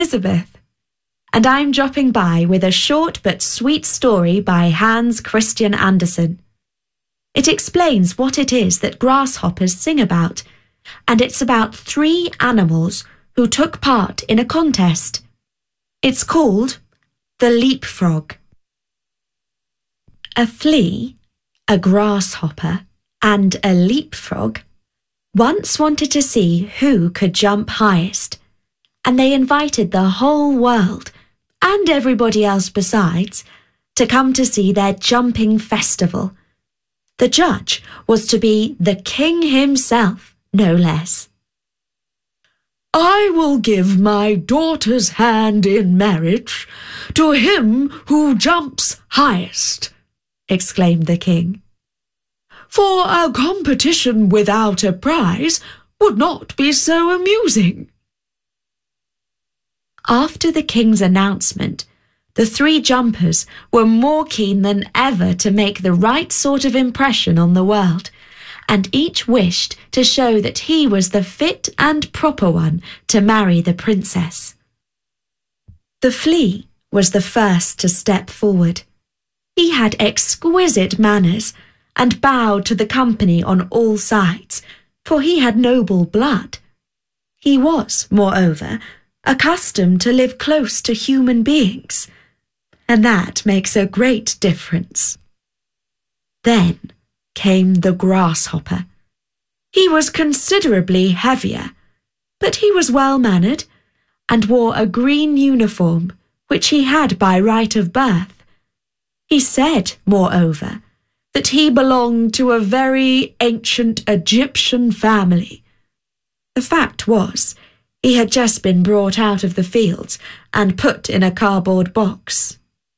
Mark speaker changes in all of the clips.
Speaker 1: Elizabeth, and I'm dropping by with a short but sweet story by Hans Christian Andersen. It explains what it is that grasshoppers sing about, and it's about 3 animals who took part in a contest. It's called The Leapfrog. A flea, a grasshopper, and a leapfrog once wanted to see who could jump highest, and they invited the whole world, and everybody else besides, to come to see their jumping festival. The judge was to be the king himself, no less.
Speaker 2: "I will give my daughter's hand in marriage to him who jumps highest," exclaimed the king. "For a competition without a prize would not be so amusing."
Speaker 1: After the king's announcement, the 3 jumpers were more keen than ever to make the right sort of impression on the world, and each wished to show that he was the fit and proper one to marry the princess. The flea was the first to step forward. He had exquisite manners and bowed to the company on all sides, for he had noble blood. He was, moreover, accustomed to live close to human beings, and that makes a great difference. Then came the grasshopper. He was considerably heavier, but he was well-mannered and wore a green uniform which he had by right of birth. He said, moreover, that he belonged to a very ancient Egyptian family. The fact was, he had just been brought out of the fields and put in a cardboard box.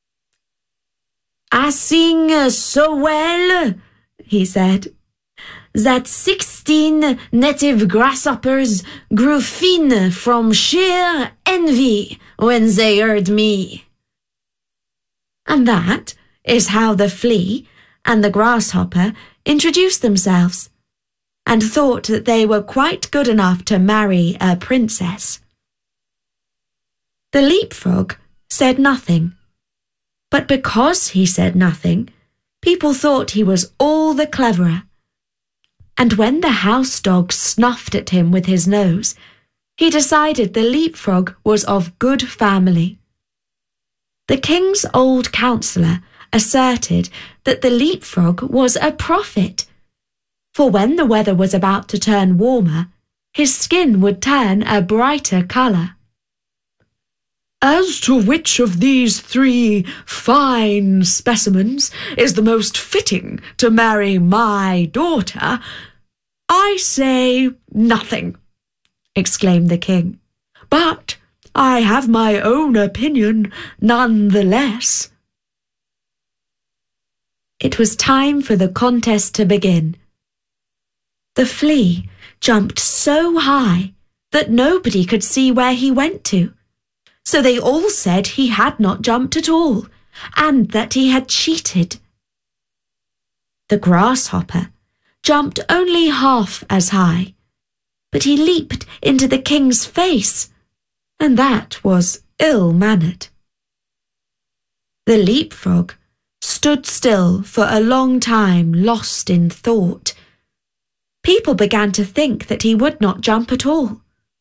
Speaker 3: "I sing so well," he said, "that 16 native grasshoppers grew thin from sheer envy when they heard me."
Speaker 1: And that is how the flea and the grasshopper introduced themselves, and thought that they were quite good enough to marry a princess. The leapfrog said nothing, but because he said nothing, people thought he was all the cleverer. And when the house dog snuffed at him with his nose, he decided the leapfrog was of good family. The king's old counsellor asserted that the leapfrog was a prophet, for when the weather was about to turn warmer, his skin would turn a brighter colour.
Speaker 2: "As to which of these 3 fine specimens is the most fitting to marry my daughter, I say nothing," exclaimed the king. "But I have my own opinion none the less."
Speaker 1: It was time for the contest to begin. The flea jumped so high that nobody could see where he went to, so they all said he had not jumped at all, and that he had cheated. The grasshopper jumped only half as high, but he leaped into the king's face, and that was ill-mannered. The leapfrog stood still for a long time, lost in thought. People began to think that he would not jump at all.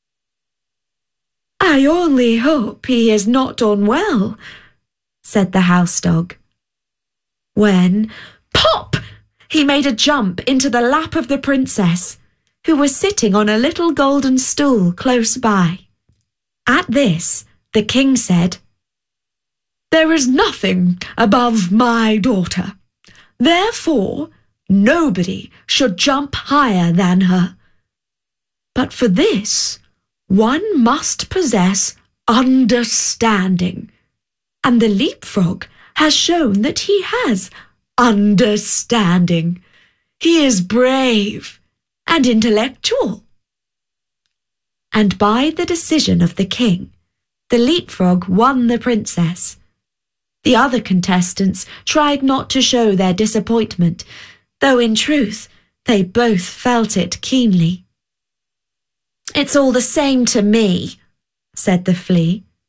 Speaker 2: "I only hope he is not unwell,"
Speaker 1: said the house dog. When, pop! He made a jump into the lap of the princess, who was sitting on a little golden stool close by. At this, the king said,
Speaker 2: "There is nothing above my daughter. Therefore, nobody should jump higher than her. But for this, one must possess understanding, and the leapfrog has shown that he has understanding. He is brave and intellectual." And by the decision of the king, the leapfrog won the princess. The other contestants tried not to show their disappointment, though in truth they both felt it keenly. "It's all the same to me," said the flea.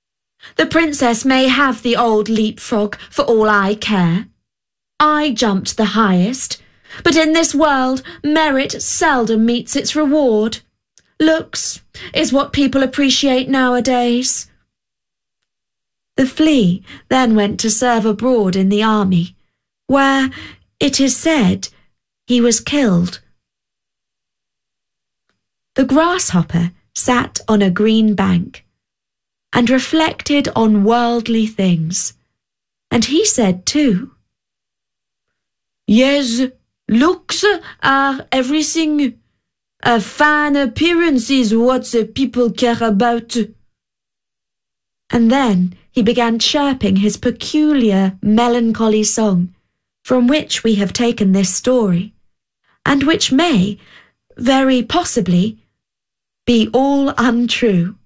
Speaker 1: The princess may have the old leapfrog for all I care. I jumped the highest, but in this world merit seldom meets its reward. Looks is what people appreciate nowadays. The flea then went to serve abroad in the army, where, it is said, he was killed. The grasshopper sat on a green bank and reflected on worldly things, and he said too, "Yes, looks are everything. A fine appearance is what the people care about." And then he began chirping his peculiar, melancholy song, from which we have taken this story, and which may, very possibly, be all untrue.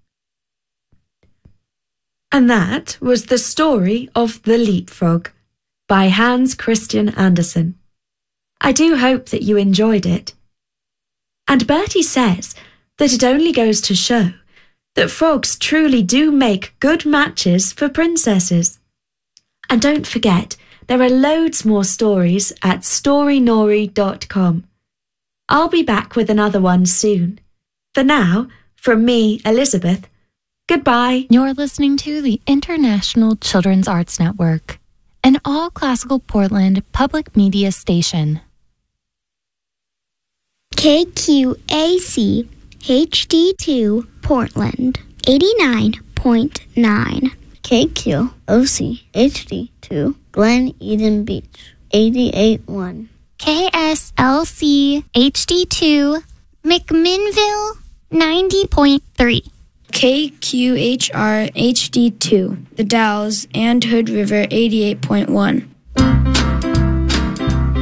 Speaker 1: And that was the story of The Leapfrog by Hans Christian Andersen. I do hope that you enjoyed it. And Bertie says that it only goes to show that frogs truly do make good matches for princesses. And don't forget, there are loads more stories at storynori.com. I'll be back with another one soon. For now, from me, Elizabeth, goodbye.
Speaker 4: You're listening to the International Children's Arts Network, an all-classical Portland public media station.
Speaker 5: KQAC HD2 Portland 89.9.
Speaker 6: KQOC HD2 Glen Eden Beach 88.1.
Speaker 4: KSLC HD2 McMinnville 90.3.
Speaker 7: KQHR HD2 The Dalles and Hood River 88.1.